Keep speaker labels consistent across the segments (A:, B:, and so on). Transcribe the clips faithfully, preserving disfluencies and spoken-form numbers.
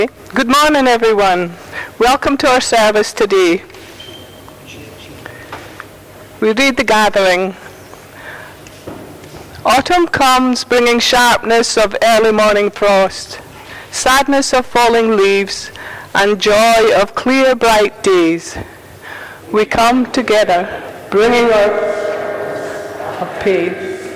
A: Good morning, everyone. Welcome to our service today. We read the gathering. Autumn comes bringing sharpness of early morning frost, sadness of falling leaves, and joy of clear, bright days. We come together, bringing our of pain.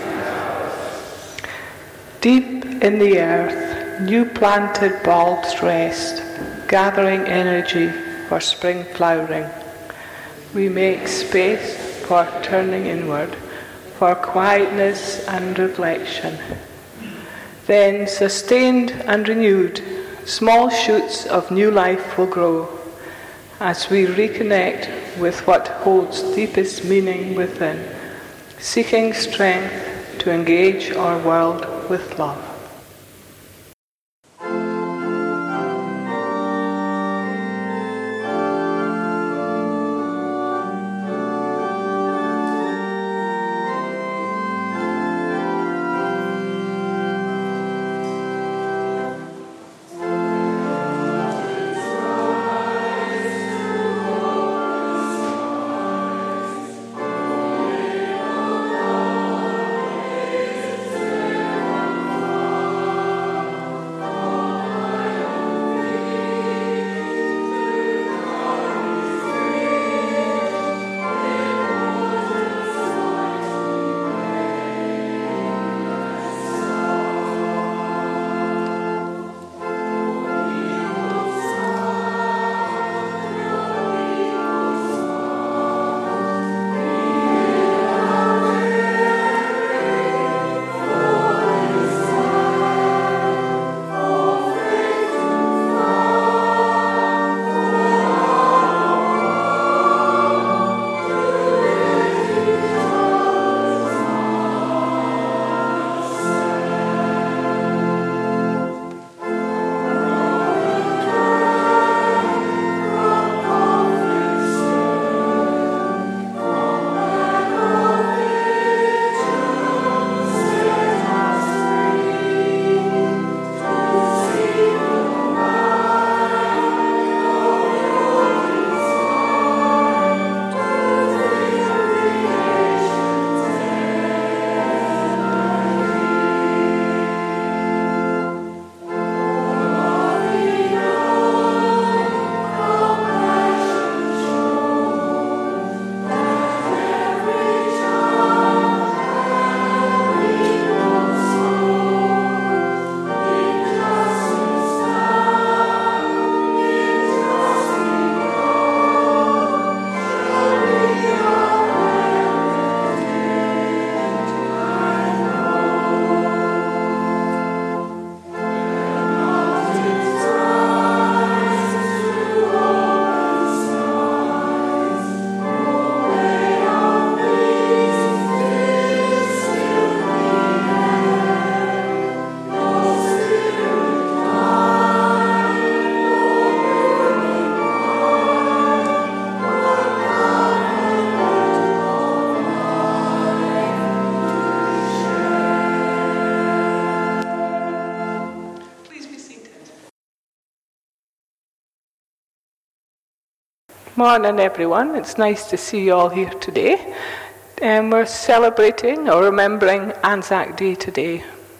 A: Deep in the earth, new planted bulbs rest, gathering energy for spring flowering. We make space for turning inward, for quietness and reflection. Then, sustained and renewed, small shoots of new life will grow as we reconnect with what holds deepest meaning within, seeking strength to engage our world with love. Morning, everyone. It's nice to see you all here today. And we're celebrating or remembering Anzac Day today.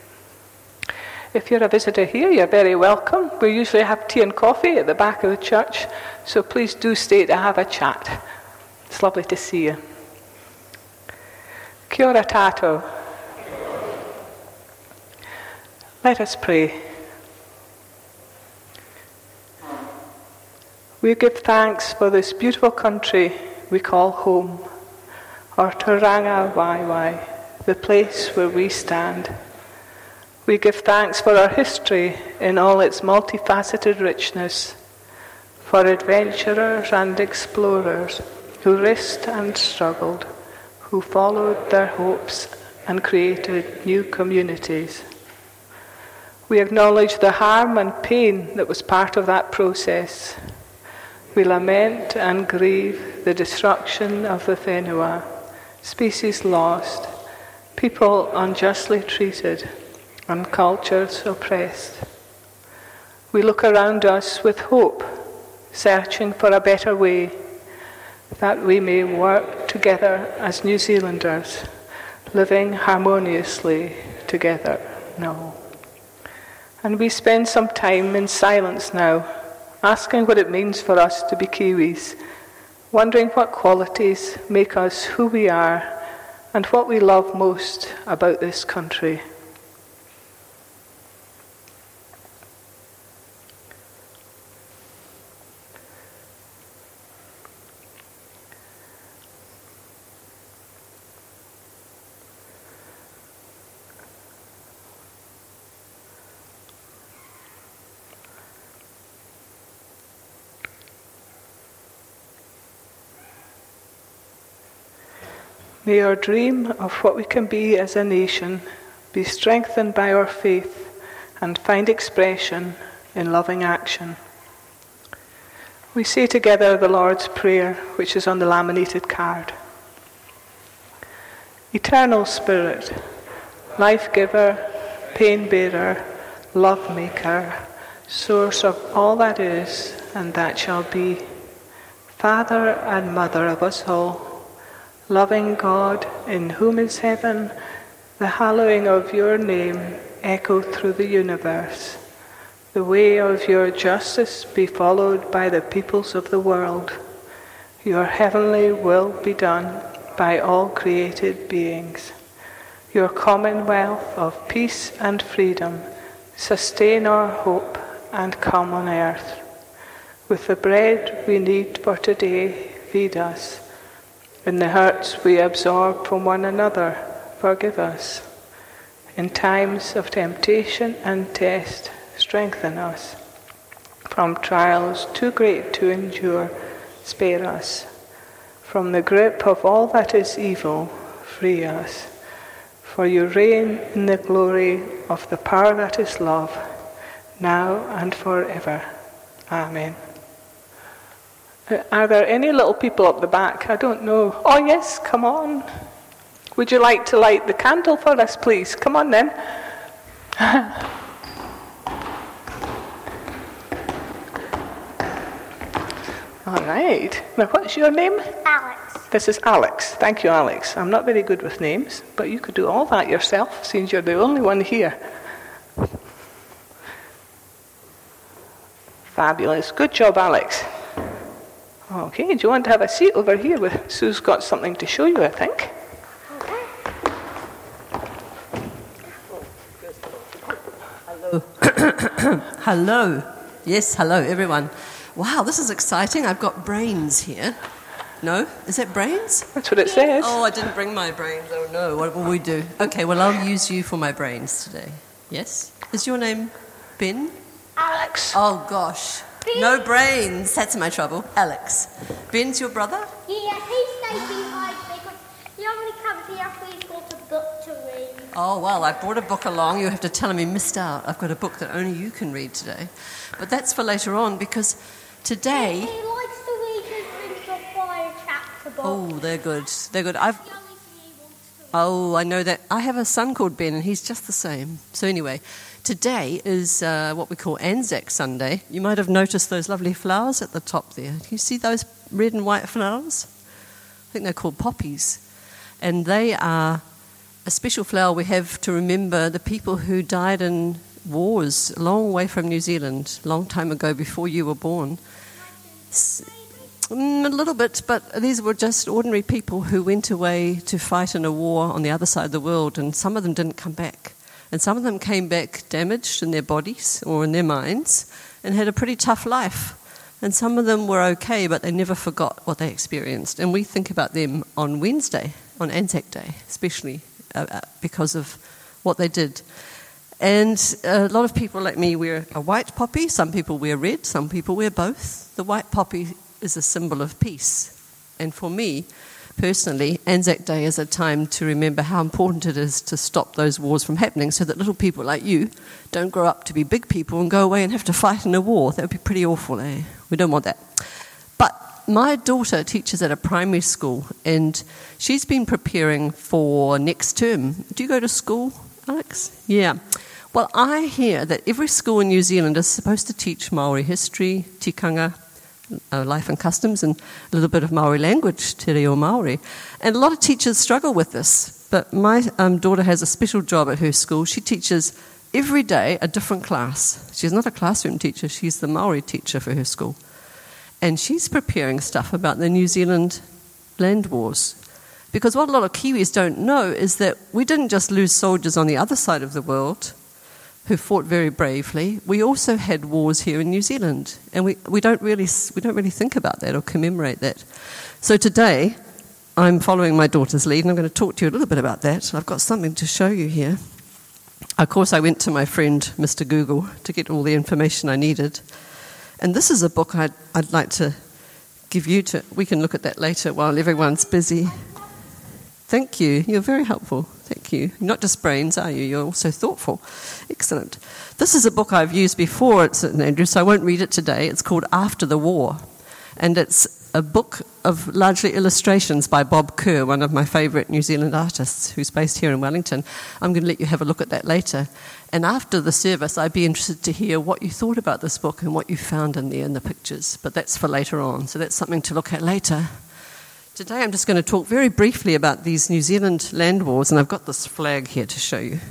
A: If you're a visitor here, you're very welcome. We usually have tea and coffee at the back of the church, so please do stay to have a chat. It's lovely to see you. Kia ora tātou. Let us pray. We give thanks for this beautiful country we call home, or Te Ranga Waiwai, the place where we stand. We give thanks for our history in all its multifaceted richness, for adventurers and explorers who risked and struggled, who followed their hopes and created new communities. We acknowledge the harm and pain that was part of that process. We lament and grieve the destruction of the whenua, species lost, people unjustly treated, and cultures oppressed. We look around us with hope, searching for a better way, that we may work together as New Zealanders, living harmoniously together now. And we spend some time in silence now, asking what it means for us to be Kiwis, wondering what qualities make us who we are and what we love most about this country. May our dream of what we can be as a nation be strengthened by our faith and find expression in loving action. We say together the Lord's Prayer, which is on the laminated card. Eternal Spirit, life-giver, pain-bearer, love-maker, source of all that is and that shall be, Father and Mother of us all, loving God, in whom is heaven, the hallowing of your name echo through the universe. The way of your justice be followed by the peoples of the world. Your heavenly will be done by all created beings. Your commonwealth of peace and freedom sustain our hope and come on earth. With the bread we need for today, feed us. In the hurts we absorb from one another, forgive us. In times of temptation and test, strengthen us. From trials too great to endure, spare us. From the grip of all that is evil, free us. For you reign in the glory of the power that is love, now and forever. Amen. Are there any little people up the back? I don't know. Oh yes, come on. Would you like to light the candle for us, please? Come on then. All right. Now what's your name?
B: Alex.
A: This is Alex. Thank you, Alex. I'm not very good with names, but you could do all that yourself, since you're the only one here. Fabulous. Good job, Alex. Okay, do you want to have a seat over here? With Sue's got something to show you, I think.
C: Hello. Hello. Yes, hello, everyone. Wow, this is exciting. I've got brains here. No? Is that brains?
A: That's what it says.
C: Oh, I didn't bring my brains. Oh, no. What will we do? Okay, well, I'll use you for my brains today. Yes? Is your name Ben?
A: Alex.
C: Oh, gosh.
B: Ben.
C: No brains. That's my trouble. Alex. Ben's your brother?
B: Yeah, he stayed behind because he only comes here after he's got a book to read.
C: Oh, well, I brought a book along. You have to tell him he missed out. I've got a book that only you can read today. But that's for later on, because today...
B: He likes to read his Rings of Fire chapter book.
C: Oh, they're good. They're good. I've... Oh, I know that. I have a son called Ben, and he's just the same. So anyway, today is uh, what we call Anzac Sunday. You might have noticed those lovely flowers at the top there. Can you see those red and white flowers? I think they're called poppies. And they are a special flower we have to remember the people who died in wars a long way from New Zealand, a long time ago before you were born. Mm, a little bit, but these were just ordinary people who went away to fight in a war on the other side of the world, and some of them didn't come back. And some of them came back damaged in their bodies or in their minds and had a pretty tough life. And some of them were okay, but they never forgot what they experienced. And we think about them on Wednesday, on Anzac Day, especially uh, because of what they did. And a lot of people like me wear a white poppy. Some people wear red. Some people wear both. The white poppy is a symbol of peace. And for me, personally, Anzac Day is a time to remember how important it is to stop those wars from happening so that little people like you don't grow up to be big people and go away and have to fight in a war. That would be pretty awful, eh? We don't want that. But my daughter teaches at a primary school, and she's been preparing for next term. Do you go to school, Alex? Yeah. Well, I hear that every school in New Zealand is supposed to teach Maori history, tikanga, uh, life and customs, and a little bit of Maori language, te reo Maori. And a lot of teachers struggle with this, but my um, daughter has a special job at her school. She teaches every day a different class. She's not a classroom teacher, she's the Maori teacher for her school. And she's preparing stuff about the New Zealand land wars. Because what a lot of Kiwis don't know is that we didn't just lose soldiers on the other side of the world who fought very bravely. We also had wars here in New Zealand, and we, we don't really we don't really think about that or commemorate that. So today, I'm following my daughter's lead, and I'm going to talk to you a little bit about that. I've got something to show you here. Of course, I went to my friend Mister Google to get all the information I needed. And this is a book I'd, I'd like to give you to... We can look at that later while everyone's busy. Thank you. You're very helpful. Thank you. You're not just brains, are you? You're also thoughtful. Excellent. This is a book I've used before at Saint Andrews, so I won't read it today. It's called After the War. And it's a book of largely illustrations by Bob Kerr, one of my favourite New Zealand artists who's based here in Wellington. I'm going to let you have a look at that later. And after the service, I'd be interested to hear what you thought about this book and what you found in there in the pictures. But that's for later on, so that's something to look at later. Today I'm just going to talk very briefly about these New Zealand land wars, and I've got this flag here to show you.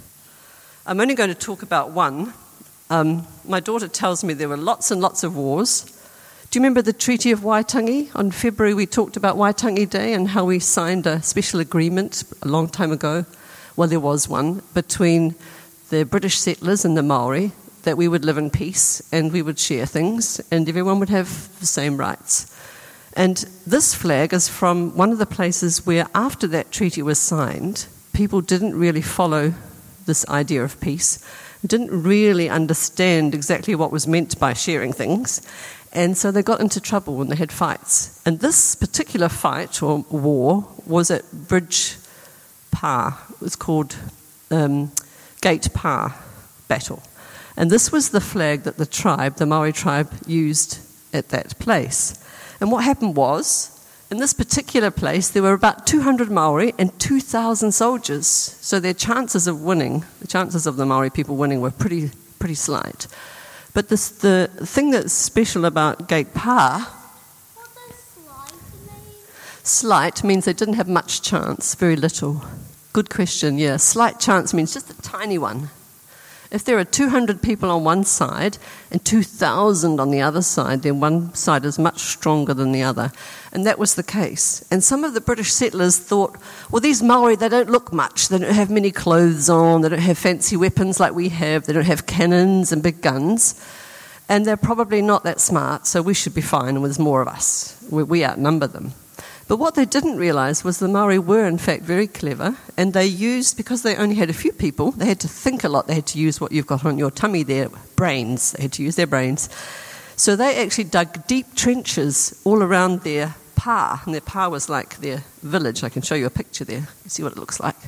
C: I'm only going to talk about one. Um, my daughter tells me there were lots and lots of wars. Do you remember the Treaty of Waitangi? On February we talked about Waitangi Day and how we signed a special agreement a long time ago. Well, there was one between the British settlers and the Maori that we would live in peace and we would share things and everyone would have the same rights. And this flag is from one of the places where after that treaty was signed, people didn't really follow this idea of peace, didn't really understand exactly what was meant by sharing things, and so they got into trouble when they had fights. And this particular fight or war was at Bridge Pa. It was called um, Gate Pa Battle. And this was the flag that the tribe, the Maori tribe, used at that place. And what happened was, in this particular place, there were about two hundred Maori and two thousand soldiers. So their chances of winning, the chances of the Maori people winning were pretty pretty slight. But this, the thing that's special about Gate Pa...
B: What does slight mean?
C: Slight means they didn't have much chance, very little. Good question, yeah. Slight chance means just a tiny one. If there are two hundred people on one side and two thousand on the other side, then one side is much stronger than the other. And that was the case. And some of the British settlers thought, well, these Maori, they don't look much. They don't have many clothes on. They don't have fancy weapons like we have. They don't have cannons and big guns. And they're probably not that smart, so we should be fine, and there's more of us. We, we outnumber them. But what they didn't realise was the Maori were, in fact, very clever, and they used, because they only had a few people, they had to think a lot. They had to use what you've got on your tummy there, brains. They had to use their brains. So they actually dug deep trenches all around their pa, and their pa was like their village. I can show you a picture there. You see what it looks like?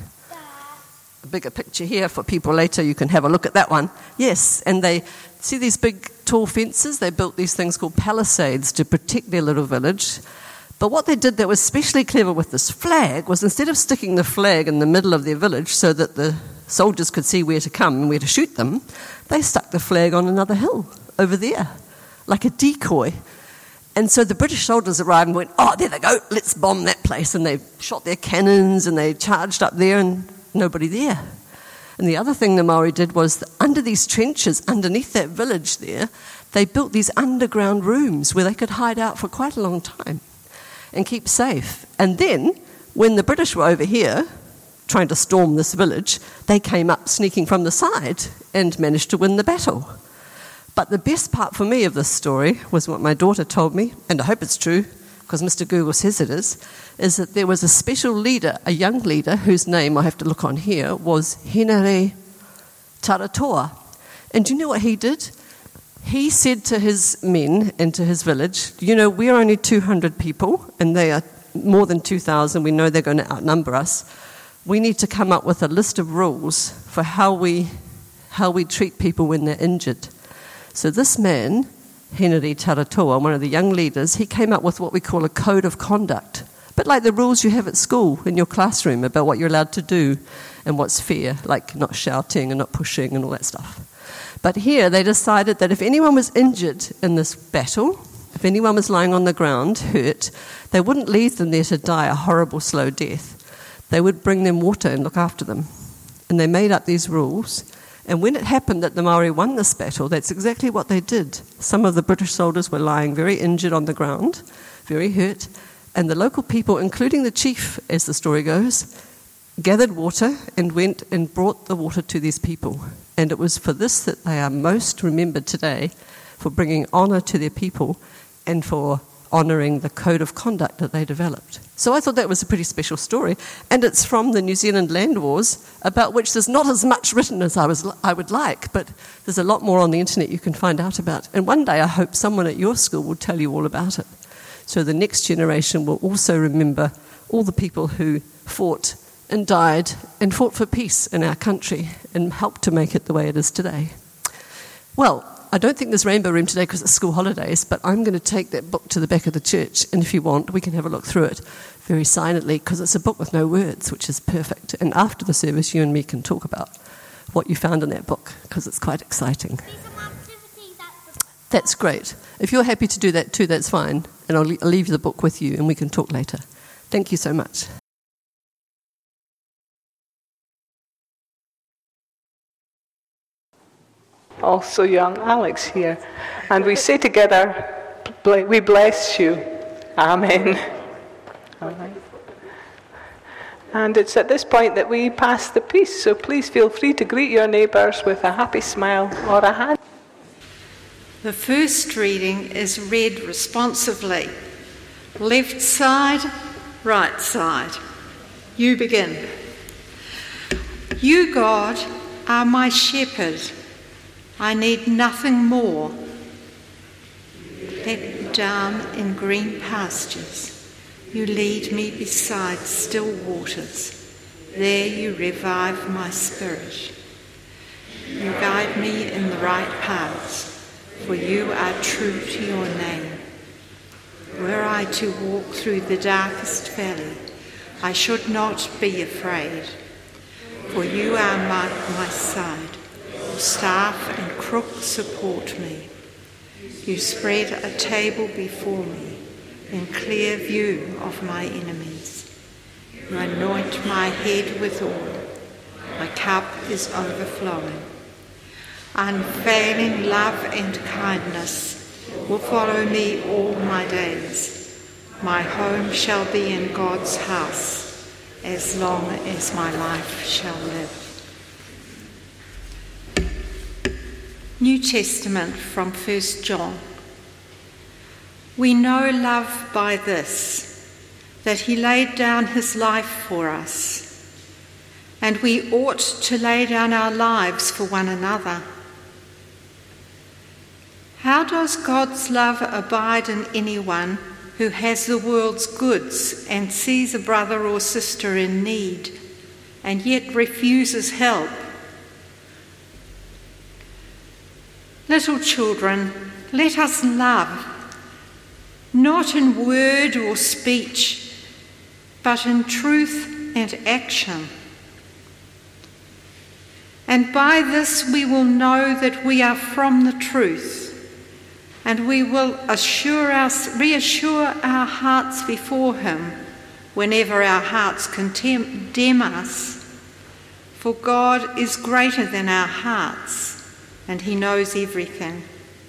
C: A bigger picture here for people later. You can have a look at that one. Yes, and they see these big, tall fences? They built these things called palisades to protect their little village. But what they did that was especially clever with this flag was instead of sticking the flag in the middle of their village so that the soldiers could see where to come and where to shoot them, they stuck the flag on another hill over there, like a decoy. And so the British soldiers arrived and went, oh, there they go, let's bomb that place. And they shot their cannons and they charged up there and nobody there. And the other thing the Maori did was that under these trenches, underneath that village there, they built these underground rooms where they could hide out for quite a long time and keep safe. And then, when the British were over here, trying to storm this village, they came up sneaking from the side and managed to win the battle. But the best part for me of this story was what my daughter told me, and I hope it's true, because Mister Google says it is, is that there was a special leader, a young leader, whose name I have to look on here, was Henare Taratoa. And do you know what he did? He said to his men and to his village, you know, we're only two hundred people and they are more than two thousand. We know they're going to outnumber us. We need to come up with a list of rules for how we how we treat people when they're injured. So this man, Henare Taratoa, one of the young leaders, he came up with what we call a code of conduct But like the rules you have at school, in your classroom, about what you're allowed to do and what's fair, like not shouting and not pushing and all that stuff. But here they decided that if anyone was injured in this battle, if anyone was lying on the ground, hurt, they wouldn't leave them there to die a horrible, slow death. They would bring them water and look after them. And they made up these rules. And when it happened that the Maori won this battle, that's exactly what they did. Some of the British soldiers were lying very injured on the ground, very hurt, and the local people, including the chief, as the story goes, gathered water and went and brought the water to these people. And it was for this that they are most remembered today, for bringing honour to their people and for honouring the code of conduct that they developed. So I thought that was a pretty special story, and it's from the New Zealand Land Wars, about which there's not as much written as I was I would like, but there's a lot more on the internet you can find out about. And one day I hope someone at your school will tell you all about it, so the next generation will also remember all the people who fought and died and fought for peace in our country and helped to make it the way it is today. Well, I don't think there's Rainbow Room today because it's school holidays, but I'm going to take that book to the back of the church, and if you want, we can have a look through it very silently, because it's a book with no words, which is perfect. And after the service, you and me can talk about what you found in that book, because it's quite exciting. That's great. If you're happy to do that too, that's fine, and I'll leave the book with you, and we can talk later. Thank you so much.
A: Also young Alex here. And we say together, we bless you. Amen. Amen. And it's at this point that we pass the peace, so please feel free to greet your neighbours with a happy smile or a hand.
D: The first reading is read responsively. Left side, right side. You begin. You, God, are my shepherd. I need nothing more. Let me down in green pastures. You lead me beside still waters. There you revive my spirit. You guide me in the right paths, for you are true to your name. Were I to walk through the darkest valley, I should not be afraid, for you are by my side. Staff and crook support me. You spread a table before me in clear view of my enemies. You anoint my head with oil. My cup is overflowing. Unfailing love and kindness will follow me all my days. My home shall be in God's house as long as my life shall live. New Testament from First John. We know love by this, that he laid down his life for us, and we ought to lay down our lives for one another. How does God's love abide in anyone who has the world's goods and sees a brother or sister in need and yet refuses help? Little children, let us love, not in word or speech, but in truth and action. And by this we will know that we are from the truth, and we will assure us, reassure our hearts before him whenever our hearts condemn us. For God is greater than our hearts, and he knows everything.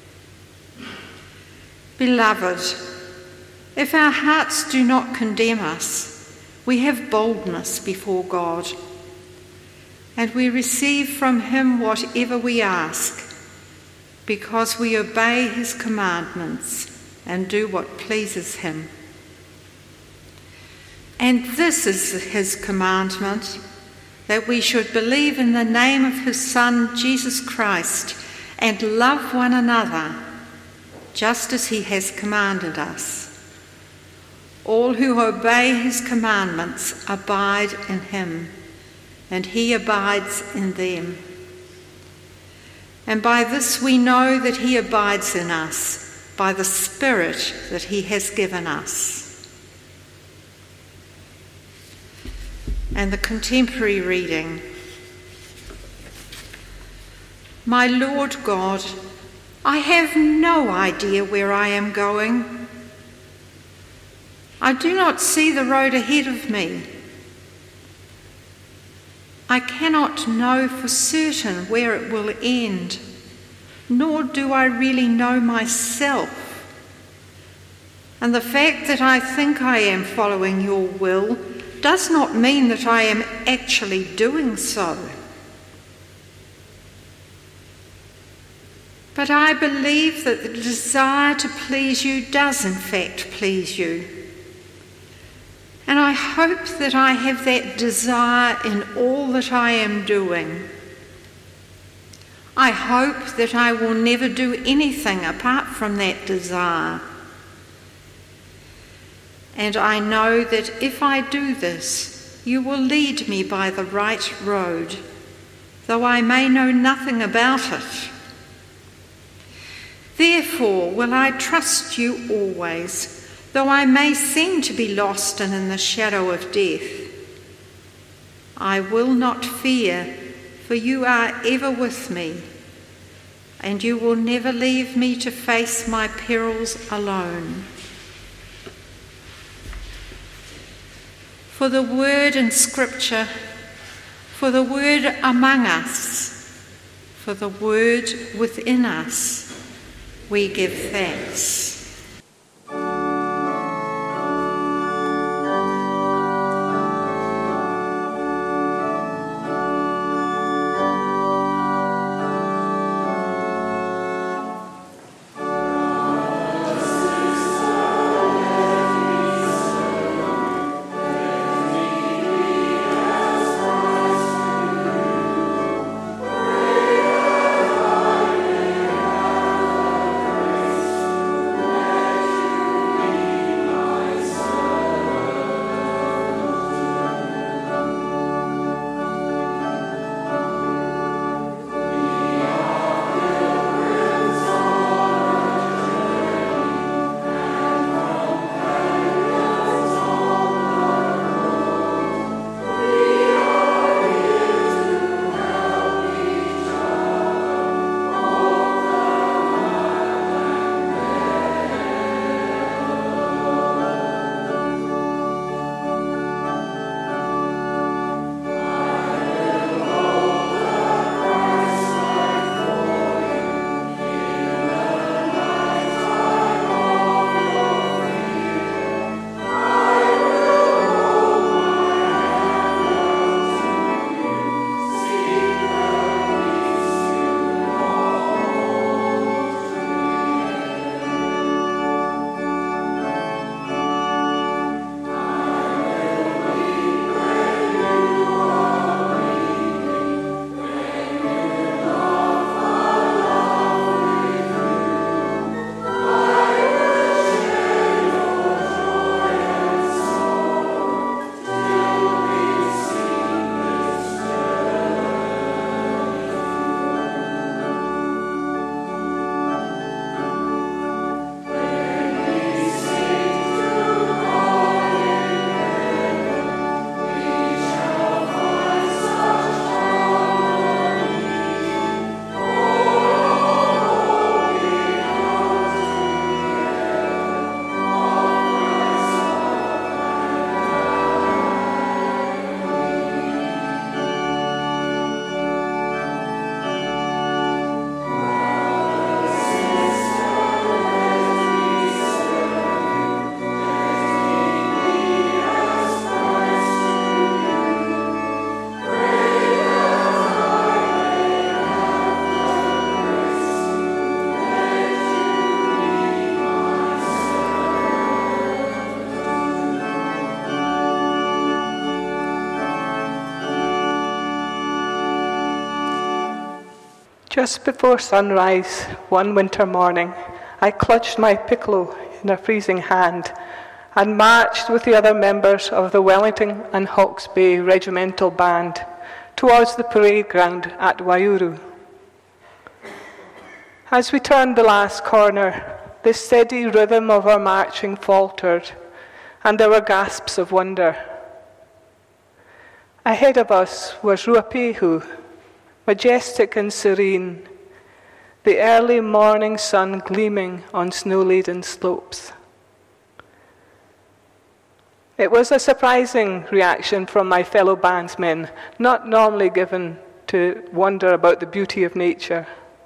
D: Beloved, if our hearts do not condemn us, we have boldness before God, and we receive from him whatever we ask, because we obey his commandments and do what pleases him. And this is his commandment, that we should believe in the name of his Son, Jesus Christ, and love one another, just as he has commanded us. All who obey his commandments abide in him, and he abides in them. And by this we know that he abides in us, by the Spirit that he has given us. and the contemporary reading. My Lord God, I have no idea where I am going. I do not see the road ahead of me. I cannot know for certain where it will end, nor do I really know myself. And the fact that I think I am following your will does not mean that I am actually doing so. But I believe that the desire to please you does in fact please you. And I hope that I have that desire in all that I am doing. I hope that I will never do anything apart from that desire. And I know that if I do this, you will lead me by the right road, though I may know nothing about it. Therefore will I trust you always, though I may seem to be lost and in the shadow of death. I will not fear, for you are ever with me, and you will never leave me to face my perils alone. For the word in Scripture, for the word among us, for the word within us, we give thanks.
A: Just before sunrise, one winter morning, I clutched my piccolo in a freezing hand and marched with the other members of the Wellington and Hawke's Bay Regimental Band towards the parade ground at Waiouru. As we turned the last corner, the steady rhythm of our marching faltered, and there were gasps of wonder. Ahead of us was Ruapehu, majestic and serene, the early morning sun gleaming on snow-laden slopes. It was a surprising reaction from my fellow bandsmen, not normally given to wonder about the beauty of nature.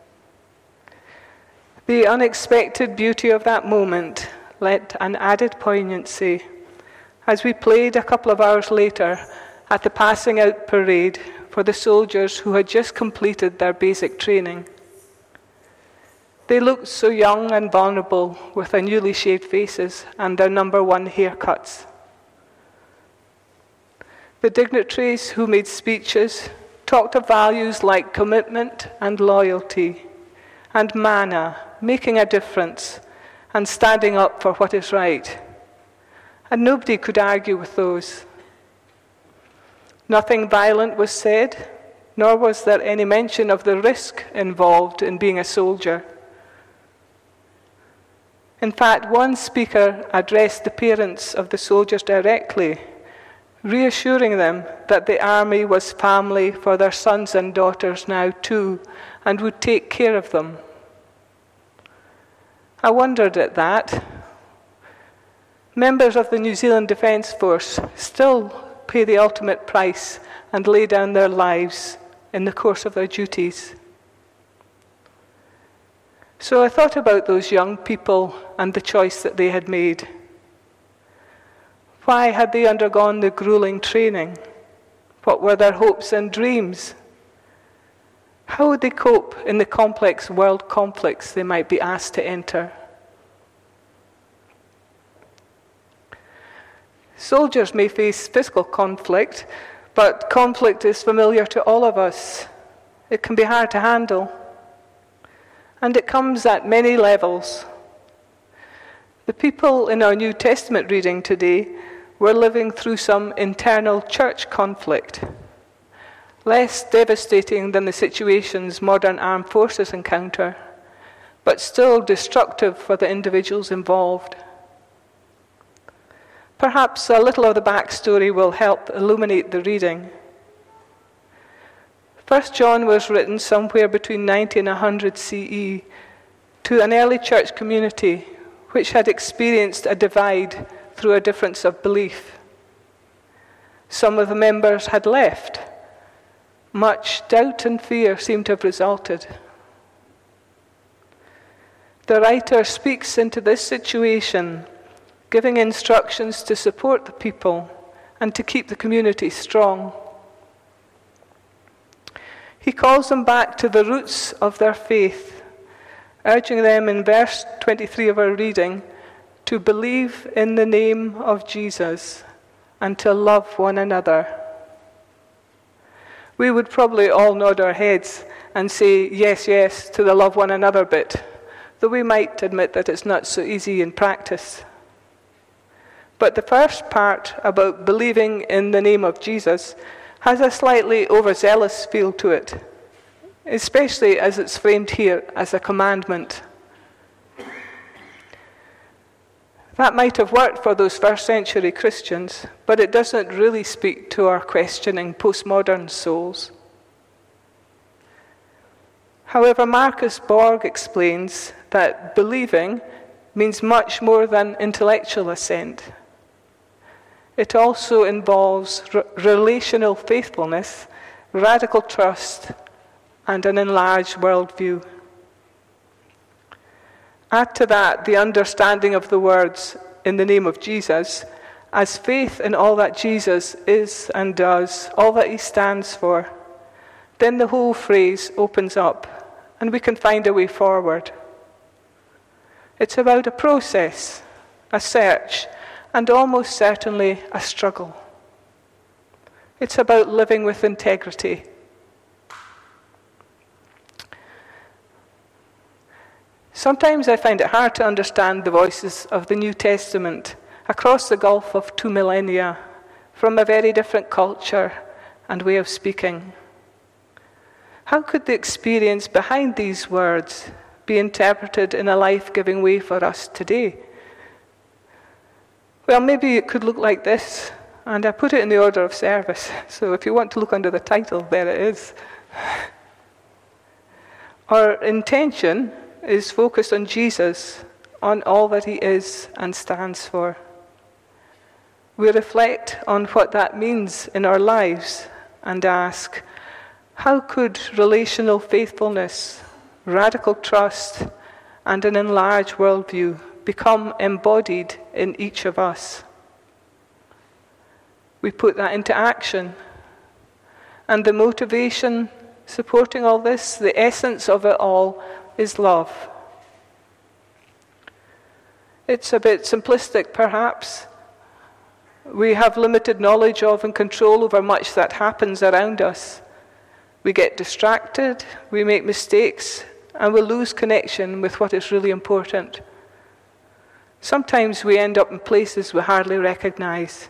A: The unexpected beauty of that moment lent an added poignancy as we played a couple of hours later at the passing out parade for the soldiers who had just completed their basic training. They looked so young and vulnerable with their newly shaved faces and their number one haircuts. The dignitaries who made speeches talked of values like commitment and loyalty and mana, making a difference and standing up for what is right. And nobody could argue with those. Nothing violent was said, nor was there any mention of the risk involved in being a soldier. In fact, one speaker addressed the parents of the soldiers directly, reassuring them that the army was family for their sons and daughters now too, and would take care of them. I wondered at that. Members of the New Zealand Defence Force still pay the ultimate price and lay down their lives in the course of their duties. So I thought about those young people and the choice that they had made. Why had they undergone the grueling training? What were their hopes and dreams? How would they cope in the complex world conflicts they might be asked to enter? Soldiers may face physical conflict, but conflict is familiar to all of us. It can be hard to handle, and it comes at many levels. The people in our New Testament reading today were living through some internal church conflict, less devastating than the situations modern armed forces encounter, but still destructive for the individuals involved. Perhaps a little of the backstory will help illuminate the reading. First John was written somewhere between ninety and one hundred C E to an early church community which had experienced a divide through a difference of belief. Some of the members had left. Much doubt and fear seemed to have resulted. The writer speaks into this situation, giving instructions to support the people and to keep the community strong. He calls them back to the roots of their faith, urging them in verse twenty-three of our reading to believe in the name of Jesus and to love one another. We would probably all nod our heads and say yes, yes to the love one another bit, though we might admit that it's not so easy in practice. But the first part about believing in the name of Jesus has a slightly overzealous feel to it, especially as it's framed here as a commandment. That might have worked for those first century Christians, but it doesn't really speak to our questioning postmodern souls. However, Marcus Borg explains that believing means much more than intellectual assent. It also involves r- relational faithfulness, radical trust, and an enlarged worldview. Add to that the understanding of the words in the name of Jesus as faith in all that Jesus is and does, all that he stands for. Then the whole phrase opens up and we can find a way forward. It's about a process, a search, and almost certainly a struggle. It's about living with integrity. Sometimes I find it hard to understand the voices of the New Testament across the gulf of two millennia from a very different culture and way of speaking. How could the experience behind these words be interpreted in a life-giving way for us today? Well, maybe it could look like this. and I put it in the order of service. So if you want to look under the title, there it is. Our intention is focused on Jesus, on all that he is and stands for. We reflect on what that means in our lives and ask, how could relational faithfulness, radical trust, and an enlarged worldview become embodied in each of us? We put that into action. And the motivation supporting all this, the essence of it all, is love. It's a bit simplistic, perhaps. We have limited knowledge of and control over much that happens around us. We get distracted, we make mistakes, and we lose connection with what is really important. Sometimes we end up in places we hardly recognize.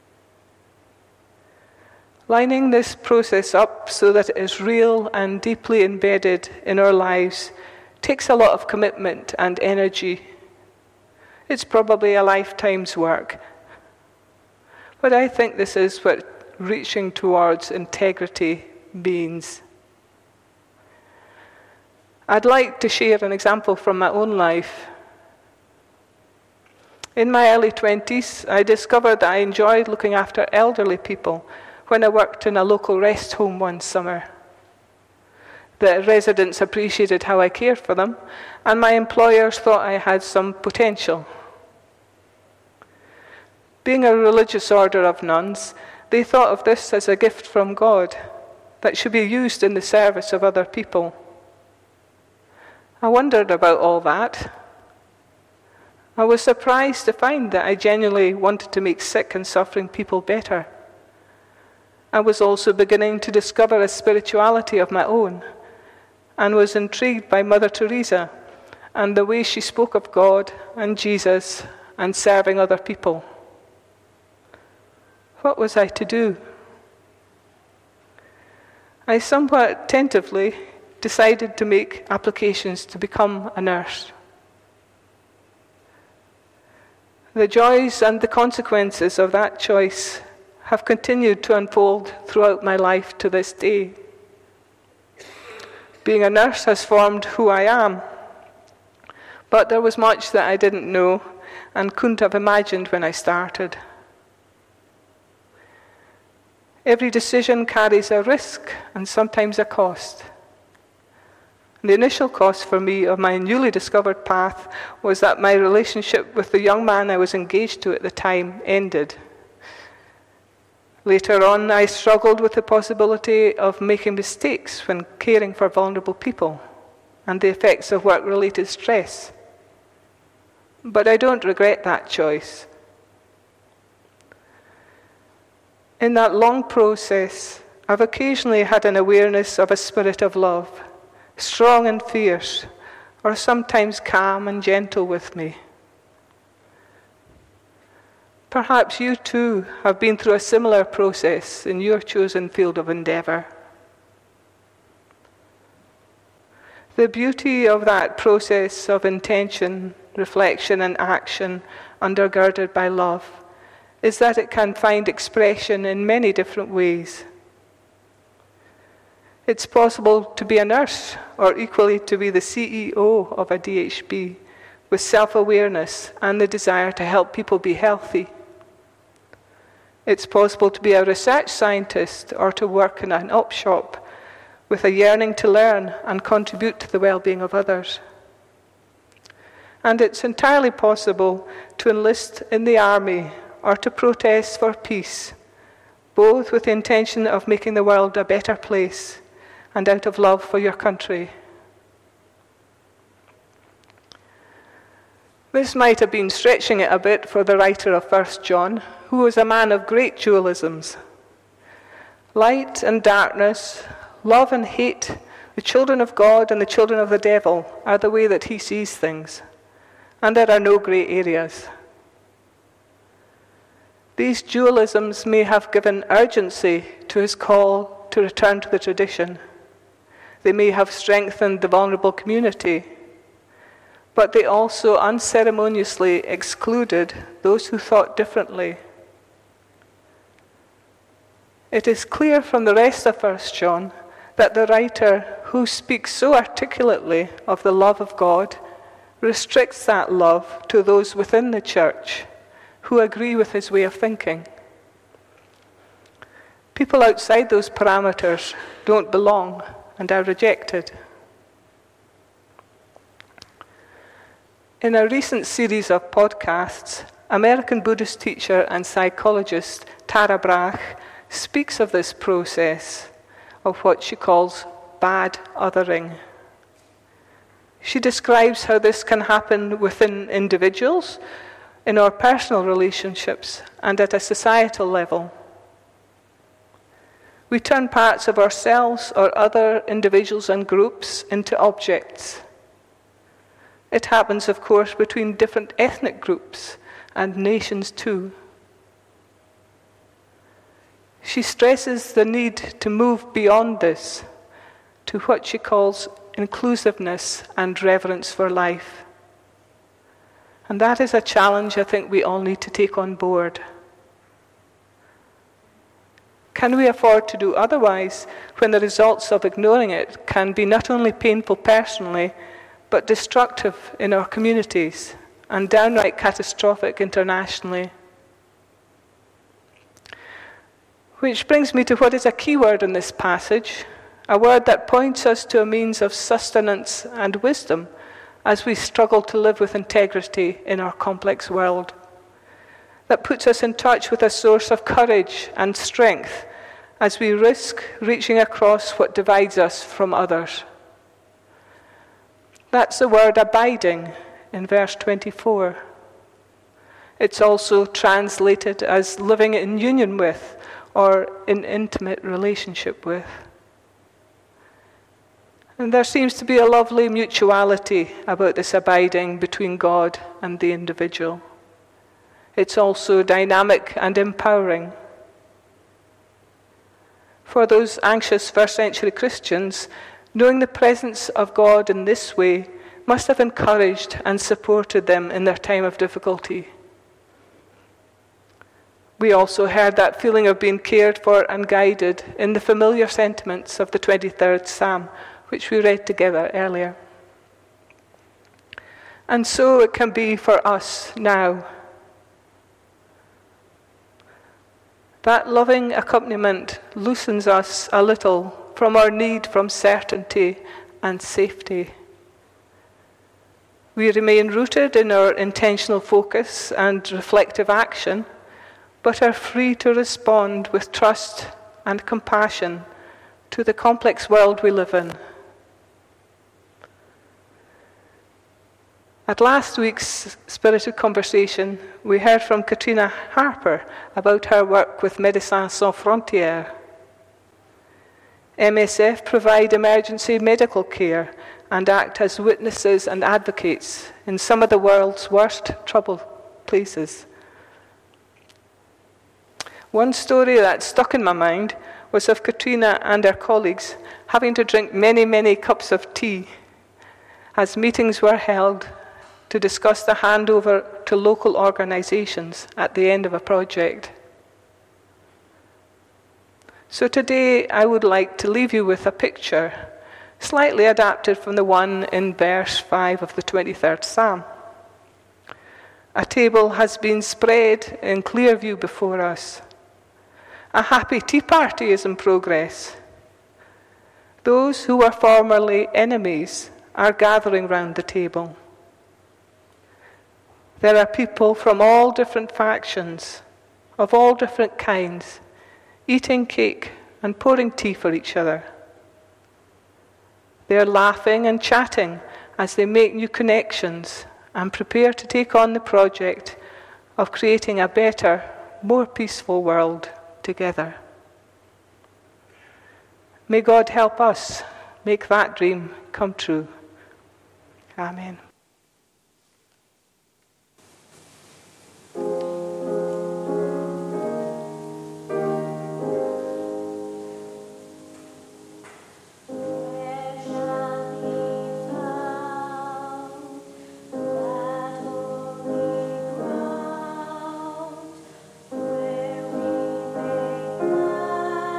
A: Lining this process up so that it is real and deeply embedded in our lives takes a lot of commitment and energy. It's probably a lifetime's work. But I think this is what reaching towards integrity means. I'd like to share an example from my own life. In my early twenties, I discovered that I enjoyed looking after elderly people when I worked in a local rest home one summer. The residents appreciated how I cared for them, and my employers thought I had some potential. Being a religious order of nuns, they thought of this as a gift from God that should be used in the service of other people. I wondered about all that. I was surprised to find that I genuinely wanted to make sick and suffering people better. I was also beginning to discover a spirituality of my own, and was intrigued by Mother Teresa and the way she spoke of God and Jesus and serving other people. What was I to do? I somewhat tentatively decided to make applications to become a nurse. The joys and the consequences of that choice have continued to unfold throughout my life to this day. Being a nurse has formed who I am, but there was much that I didn't know and couldn't have imagined when I started. Every decision carries a risk and sometimes a cost. The initial cost for me of my newly discovered path was that my relationship with the young man I was engaged to at the time ended. Later on, I struggled with the possibility of making mistakes when caring for vulnerable people and the effects of work-related stress. But I don't regret that choice. In that long process, I've occasionally had an awareness of a spirit of love, strong and fierce, or sometimes calm and gentle with me. Perhaps you too have been through a similar process in your chosen field of endeavour. The beauty of that process of intention, reflection and action undergirded by love is that it can find expression in many different ways. It's possible to be a nurse or equally to be the C E O of a D H B with self-awareness and the desire to help people be healthy. It's possible to be a research scientist or to work in an op shop with a yearning to learn and contribute to the well-being of others. And it's entirely possible to enlist in the army or to protest for peace, both with the intention of making the world a better place and out of love for your country. This might have been stretching it a bit for the writer of First John, who was a man of great dualisms. Light and darkness, love and hate, the children of God and the children of the devil are the way that he sees things, and there are no grey areas. These dualisms may have given urgency to his call to return to the tradition. They may have strengthened the vulnerable community, but they also unceremoniously excluded those who thought differently. it is clear from the rest of First John that the writer, who speaks so articulately of the love of God, restricts that love to those within the church who agree with his way of thinking. People outside those parameters don't belong and are rejected. In a recent series of podcasts, American Buddhist teacher and psychologist Tara Brach speaks of this process of what she calls bad othering. She describes how this can happen within individuals, in our personal relationships, and at a societal level. We turn parts of ourselves or other individuals and groups into objects. It happens, of course, between different ethnic groups and nations too. She stresses the need to move beyond this to what she calls inclusiveness and reverence for life. And that is a challenge I think we all need to take on board. Can we afford to do otherwise when the results of ignoring it can be not only painful personally, but destructive in our communities and downright catastrophic internationally? Which brings me to what is a key word in this passage, a word that points us to a means of sustenance and wisdom as we struggle to live with integrity in our complex world, that puts us in touch with a source of courage and strength as we risk reaching across what divides us from others. That's the word abiding in verse twenty-four. It's also translated as living in union with or in intimate relationship with. And there seems to be a lovely mutuality about this abiding between God and the individual. It's also dynamic and empowering. For those anxious first century Christians, knowing the presence of God in this way must have encouraged and supported them in their time of difficulty. We also heard that feeling of being cared for and guided in the familiar sentiments of the twenty-third Psalm, which we read together earlier. And so it can be for us now. That loving accompaniment loosens us a little from our need from certainty and safety. We remain rooted in our intentional focus and reflective action, but are free to respond with trust and compassion to the complex world we live in. At last week's Spirited Conversation, we heard from Katrina Harper about her work with Médecins Sans Frontières. M S F provide emergency medical care and act as witnesses and advocates in some of the world's worst troubled places. One story that stuck in my mind was of Katrina and her colleagues having to drink many, many cups of tea as meetings were held to discuss the handover to local organizations at the end of a project. So today I would like to leave you with a picture, slightly adapted from the one in verse five of the twenty-third Psalm. A table has been spread in clear view before us. A happy tea party is in progress. Those who were formerly enemies are gathering round the table. There are people from all different factions, of all different kinds, eating cake and pouring tea for each other. They are laughing and chatting as they make new connections and prepare to take on the project of creating a better, more peaceful world together. May God help us make that dream come true. Amen.
B: Where we make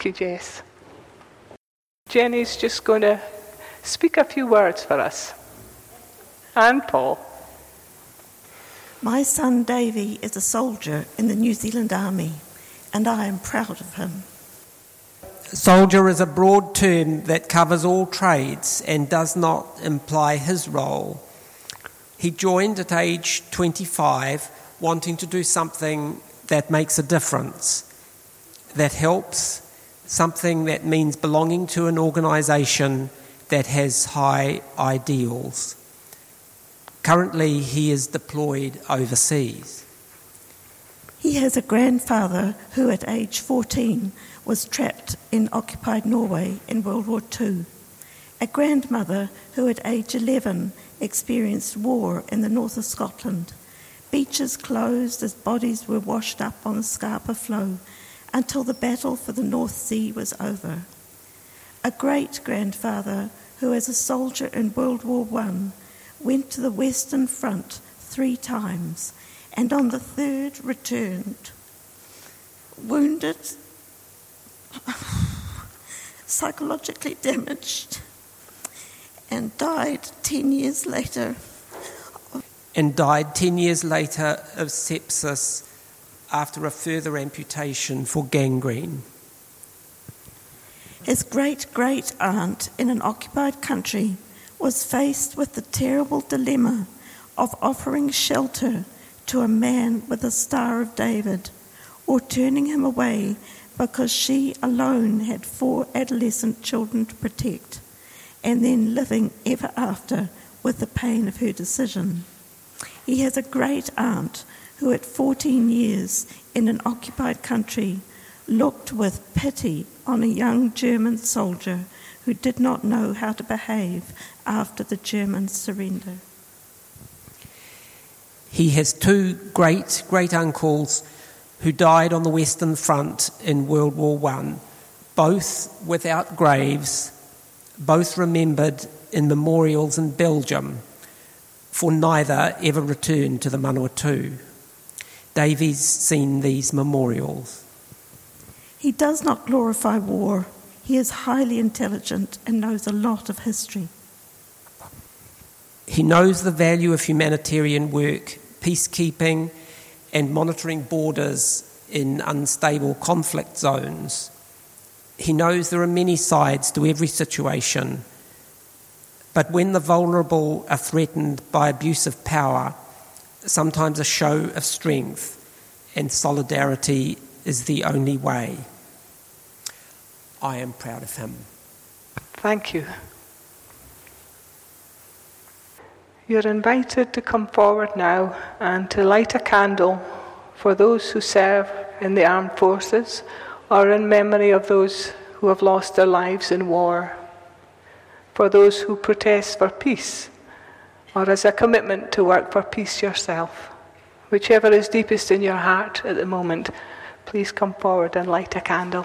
A: Thank you, Jess. Jenny's just going to speak a few words for us. And Paul.
E: My son Davy is a soldier in the New Zealand Army, and I am proud of him.
F: Soldier is a broad term that covers all trades and does not imply his role. He joined at age twenty-five, wanting to do something that makes a difference, that helps, something that means belonging to an organisation that has high ideals. Currently, he is deployed overseas.
E: He has a grandfather who at age fourteen was trapped in occupied Norway in World War Two, a grandmother who at age eleven experienced war in the north of Scotland, beaches closed as bodies were washed up on the Scapa Flow until the battle for the North Sea was over, a great-grandfather who as a soldier in World War One went to the Western Front three times and on the third returned, wounded, psychologically damaged, and died ten years later.
F: And died ten years later of sepsis after a further amputation for gangrene.
E: His great-great-aunt in an occupied country was faced with the terrible dilemma of offering shelter to a man with the Star of David or turning him away because she alone had four adolescent children to protect, and then living ever after with the pain of her decision. He has a great-aunt who at fourteen years in an occupied country looked with pity on a young German soldier who did not know how to behave after the German surrender.
F: He has two great-great-uncles who died on the Western Front in World War One, both without graves, both remembered in memorials in Belgium, for neither ever returned to the Manawatu. Davy's seen these memorials.
E: He does not glorify war. He is highly intelligent and knows a lot of history.
F: He knows the value of humanitarian work, peacekeeping, and monitoring borders in unstable conflict zones. He knows there are many sides to every situation, but when the vulnerable are threatened by abuse of power, sometimes a show of strength and solidarity is the only way. I am proud of him.
A: Thank you. You're invited to come forward now and to light a candle for those who serve in the armed forces or in memory of those who have lost their lives in war, for those who protest for peace, or as a commitment to work for peace yourself. Whichever is deepest in your heart at the moment, please come forward and light a candle.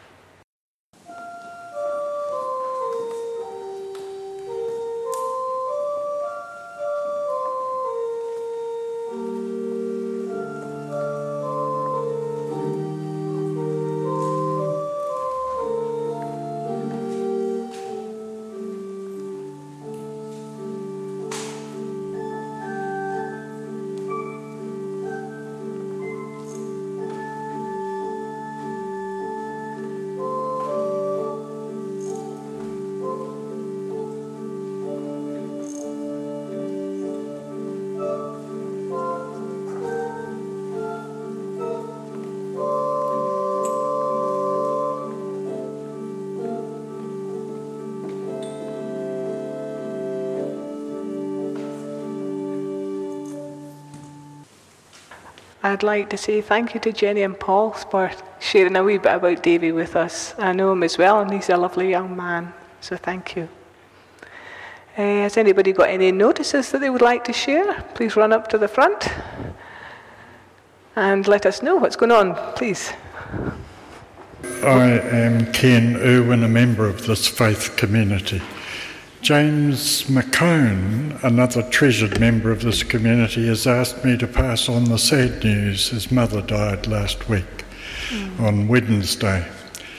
A: I'd like to say thank you to Jenny and Paul for sharing a wee bit about Davy with us. I know him as well, and he's a lovely young man, so thank you. Uh, has anybody got any notices that they would like to share? Please run up to the front and let us know what's going on, please.
G: I am Ken Irwin, a member of this faith community. James McCone, another treasured member of this community, has asked me to pass on the sad news. His mother died last week mm. on Wednesday.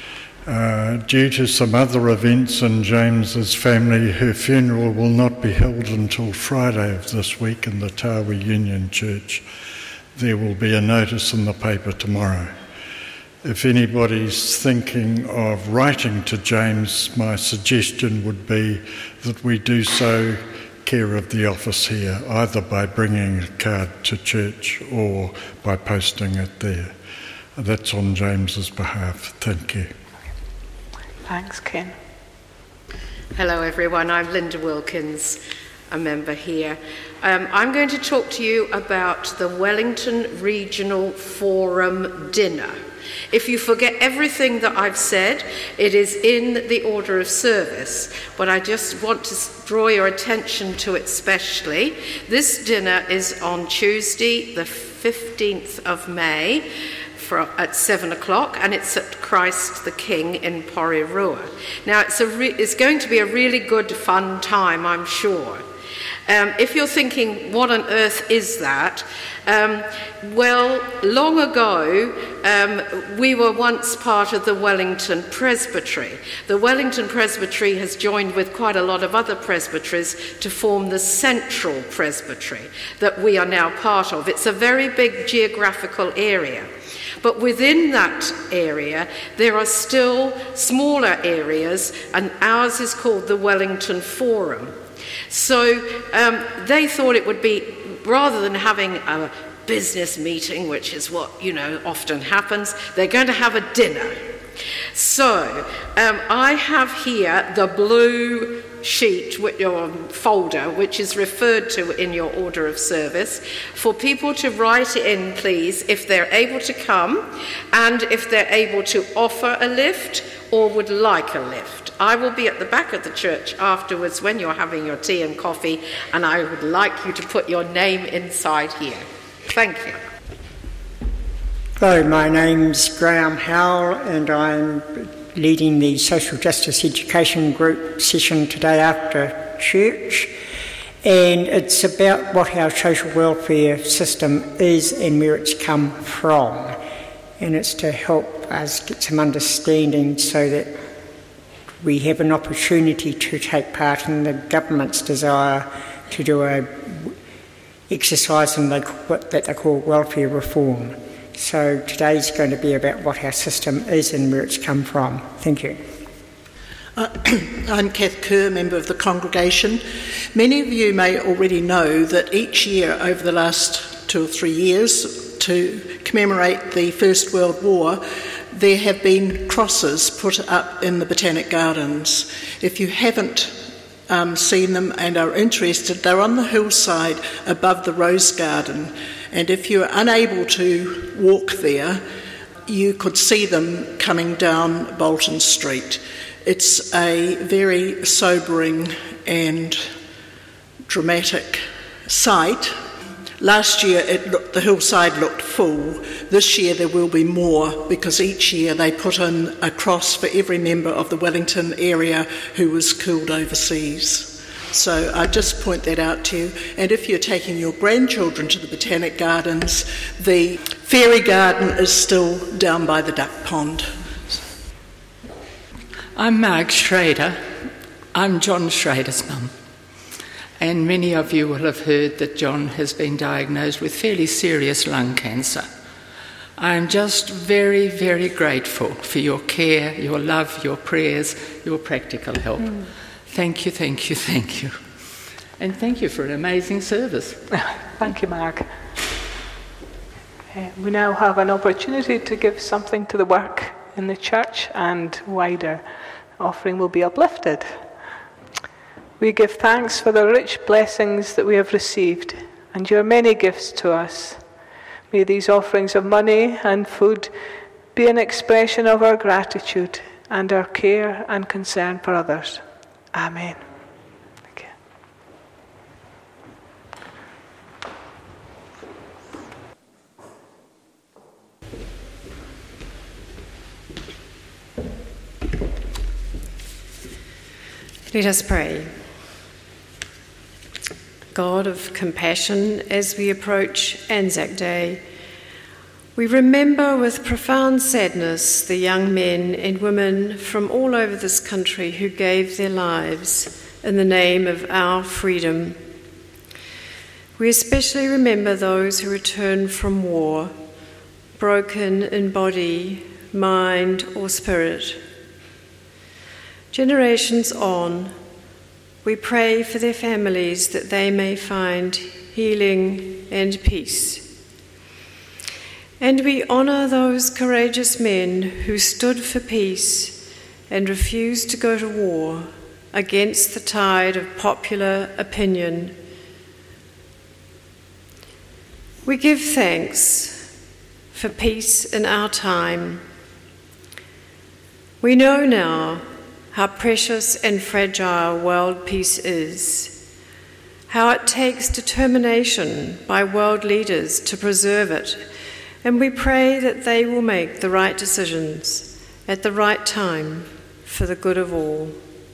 G: Uh, due to some other events in James's family, her funeral will not be held until Friday of this week in the Tawa Union Church. There will be a notice in the paper tomorrow. If anybody's thinking of writing to James, my suggestion would be that we do so care of the office here, either by bringing a card to church or by posting it there. That's on James's behalf. Thank you.
A: Thanks, Ken.
H: Hello everyone, I'm Linda Wilkins, a member here. Um, I'm going to talk to you about the Wellington Regional Forum dinner. If you forget everything that I've said, it is in the order of service, but I just want to draw your attention to it specially. This dinner is on Tuesday, the fifteenth of May, For, at seven o'clock, and it's at Christ the King in Porirua. Now, it's, a re- it's going to be a really good, fun time, I'm sure. Um, if you're thinking, what on earth is that? Um, well, long ago, um, we were once part of the Wellington Presbytery. The Wellington Presbytery has joined with quite a lot of other presbyteries to form the Central Presbytery that we are now part of. It's a very big geographical area. But within that area, there are still smaller areas, and ours is called the Wellington Forum. So um, they thought it would be, rather than having a business meeting, which is what, you know, often happens, they're going to have a dinner. So um, I have here the blue sheet or folder, which is referred to in your order of service, for people to write in, please, if they're able to come and if they're able to offer a lift or would like a lift. I will be at the back of the church afterwards when you're having your tea and coffee, and I would like you to put your name inside here. Thank you.
I: Hello, my name's Graham Howell, and I'm leading the Social Justice Education Group session today after church, and it's about what our social welfare system is and where it's come from, and it's to help us get some understanding so that we have an opportunity to take part in the government's desire to do a exercise in what that they call welfare reform. So today's going to be about what our system is and where it's come from. Thank you.
E: Uh, I'm Kath Kerr, member of the congregation. Many of you may already know that each year over the last two or three years, to commemorate the First World War, there have been crosses put up in the Botanic Gardens. If you haven't um, seen them and are interested, they're on the hillside above the Rose Garden. And if you're unable to walk there, you could see them coming down Bolton Street. It's a very sobering and dramatic sight. Last year, it looked, the hillside looked full. This year, there will be more, because each year they put in a cross for every member of the Wellington area who was killed overseas. So I just point that out to you. And if you're taking your grandchildren to the Botanic Gardens, the fairy garden is still down by the duck pond.
J: I'm Marg Schrader. I'm John Schrader's mum. And many of you will have heard that John has been diagnosed with fairly serious lung cancer. I'm just very, very grateful for your care, your love, your prayers, your practical help. Mm. Thank you, thank you, thank you. And thank you for an amazing service.
A: Thank you, Mark. Uh, we now have an opportunity to give something to the work in the church and wider. Offering will be uplifted. We give thanks for the rich blessings that we have received and your many gifts to us. May these offerings of money and food be an expression of our gratitude and our care and concern for others. Amen. Thank
K: you. Let us pray. God of compassion, as we approach Anzac Day, We remember with profound sadness the young men and women from all over this country who gave their lives in the name of our freedom. We especially remember those who returned from war, broken in body, mind, or spirit. Generations on, we pray for their families that they may find healing and peace. And we honour those courageous men who stood for peace and refused to go to war against the tide of popular opinion. We give thanks for peace in our time. We know now how precious and fragile world peace is, how it takes determination by world leaders to preserve it, and we pray that they will make the right decisions at the right time for the good of all.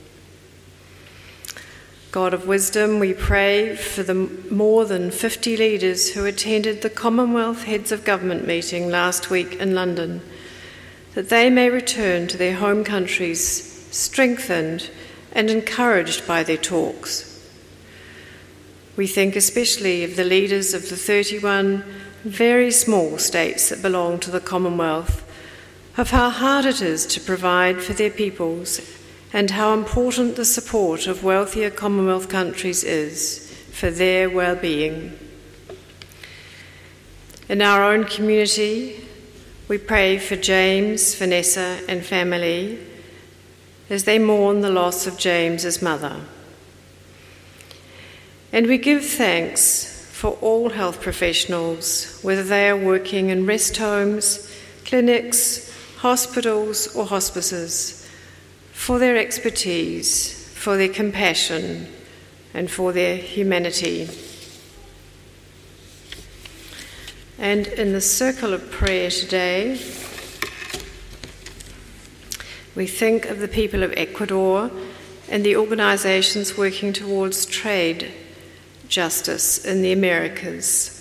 K: God of wisdom, we pray for the more than fifty leaders who attended the Commonwealth Heads of Government meeting last week in London, that they may return to their home countries strengthened and encouraged by their talks. We think especially of the leaders of the thirty-one very small states that belong to the Commonwealth, of how hard it is to provide for their peoples and how important the support of wealthier Commonwealth countries is for their well-being. In our own community, we pray for James, Vanessa and family as they mourn the loss of James's mother. And we give thanks for all health professionals, whether they are working in rest homes, clinics, hospitals or hospices, for their expertise, for their compassion, and for their humanity. And in the circle of prayer today, we think of the people of Ecuador and the organisations working towards trade justice in the Americas.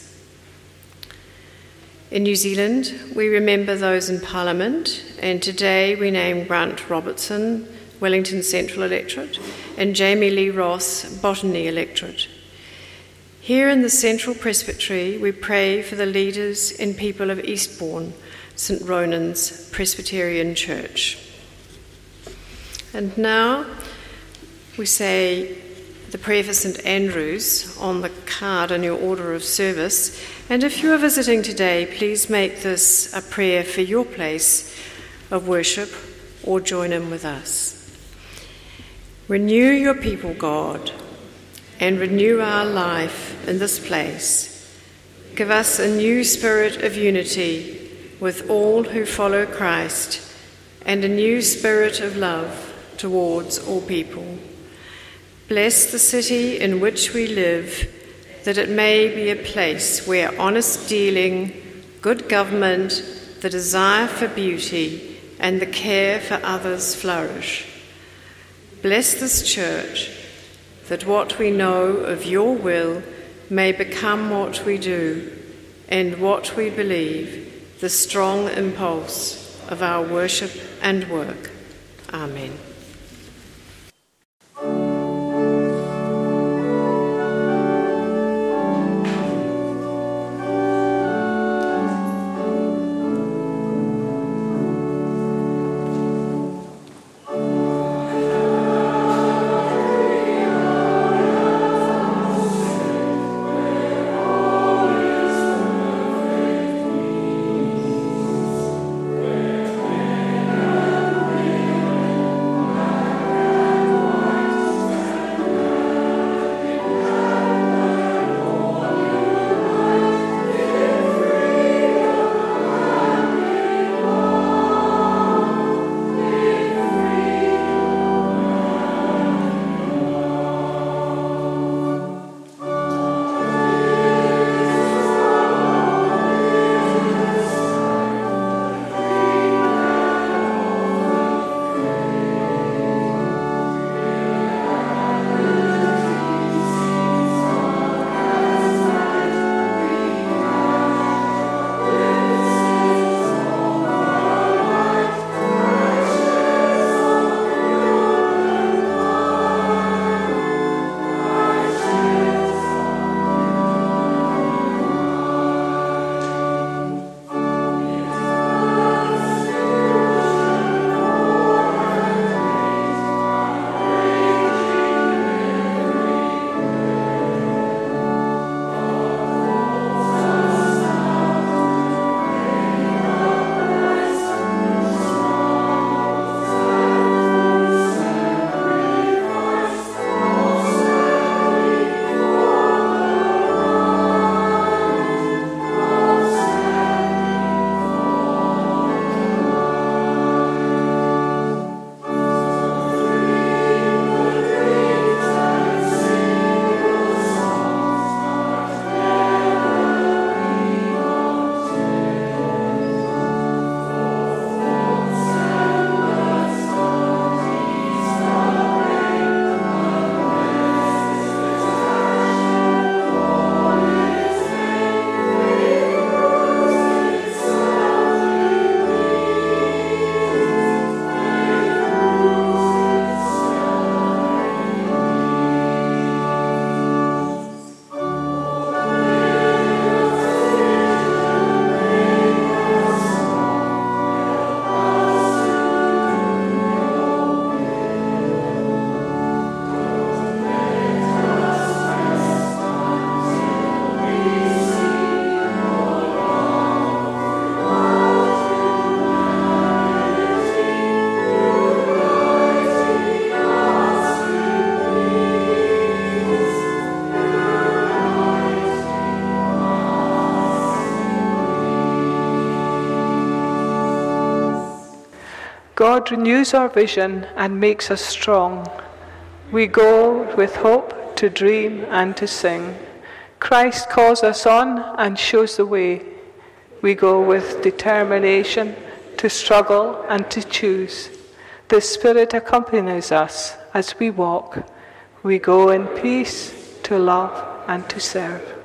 K: In New Zealand, we remember those in Parliament, and today we name Grant Robertson, Wellington Central Electorate, and Jamie Lee Ross, Botany Electorate. Here in the Central Presbytery, we pray for the leaders and people of Eastbourne, St Ronan's Presbyterian Church. And now we say the prayer for St Andrews on the card in your order of service. And if you are visiting today, please make this a prayer for your place of worship or join in with us. Renew your people, God, and renew our life in this place. Give us a new spirit of unity with all who follow Christ and a new spirit of love towards all people. Bless the city in which we live, that it may be a place where honest dealing, good government, the desire for beauty, and the care for others flourish. Bless this church, that what we know of your will may become what we do, and what we believe, the strong impulse of our worship and work. Amen.
L: Amen.
A: God renews our vision and makes us strong. We go with hope to dream and to sing. Christ calls us on and shows the way. We go with determination to struggle and to choose. The Spirit accompanies us as we walk. We go in peace to love and to serve.